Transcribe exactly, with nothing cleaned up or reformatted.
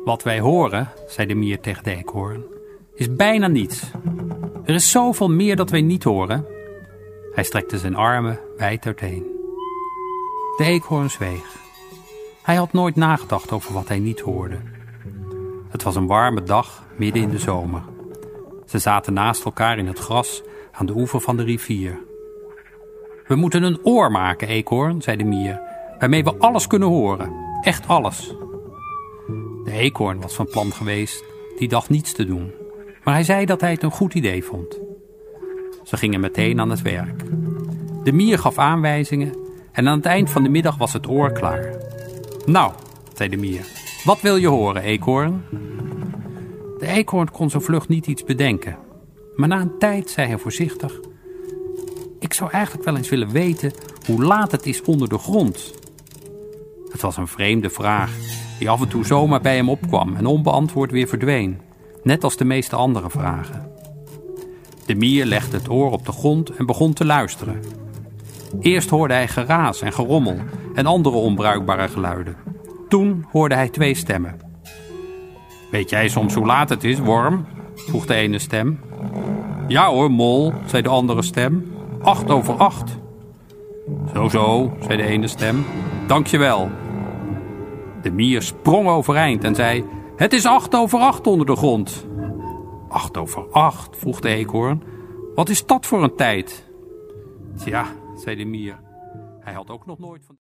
Wat wij horen, zei de mier tegen de eekhoorn, is bijna niets. Er is zoveel meer dat wij niet horen. Hij strekte zijn armen wijd uiteen. De eekhoorn zweeg. Hij had nooit nagedacht over wat hij niet hoorde. Het was een warme dag midden in de zomer. Ze zaten naast elkaar in het gras aan de oever van de rivier. We moeten een oor maken, eekhoorn, zei de mier, waarmee we alles kunnen horen. Echt alles. De eekhoorn was van plan geweest die dag niets te doen, maar hij zei dat hij het een goed idee vond. Ze gingen meteen aan het werk. De mier gaf aanwijzingen en aan het eind van de middag was het oor klaar. Nou, zei de mier, wat wil je horen, eekhoorn? De eekhoorn kon zo vlug niet iets bedenken, maar na een tijd zei hij voorzichtig: Ik zou eigenlijk wel eens willen weten hoe laat het is onder de grond. Het was een vreemde vraag die af en toe zomaar bij hem opkwam en onbeantwoord weer verdween, net als de meeste andere vragen. De mier legde het oor op de grond en begon te luisteren. Eerst hoorde hij geraas en gerommel en andere onbruikbare geluiden. Toen hoorde hij twee stemmen. Weet jij soms hoe laat het is, worm? Vroeg de ene stem. Ja hoor, mol, zei de andere stem. Acht over acht. Zo zo, zei de ene stem. Dankjewel. De mier sprong overeind en zei: Het is acht over acht onder de grond. Acht over acht, vroeg de eekhoorn. Wat is dat voor een tijd? Tja, zei de mier. Hij had ook nog nooit van